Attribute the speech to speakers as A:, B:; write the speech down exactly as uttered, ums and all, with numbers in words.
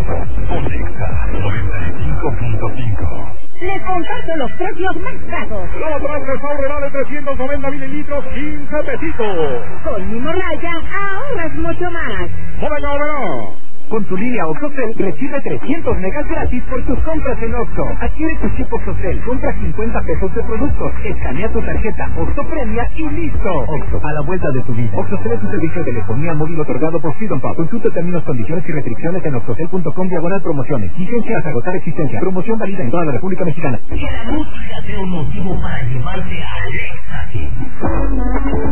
A: Conecta noventa y cinco punto cinco.
B: Les comparto los precios más bajos.
C: Cada frasco Saurera de trescientos noventa mililitros, quince pesitos.
B: Con mi morraya ahorras mucho más.
C: ¡Venga, venga!
D: Con tu línea OxoCell recibe trescientos megas gratis por tus compras en Oxxo. Adquiere tu chip OxoCell, compra cincuenta pesos de productos, escanea tu tarjeta Oxxo Premia y listo. Oxxo, a la vuelta de tu vida. OxoCell es un servicio de telefonía móvil otorgado por Freedom Pub. Consulta términos, condiciones y restricciones en oxocell punto com diagonal promociones. Vigencia hasta agotar existencia. Promoción válida en toda la República Mexicana.
A: Que la música sea un motivo para llevarte a éxtasis.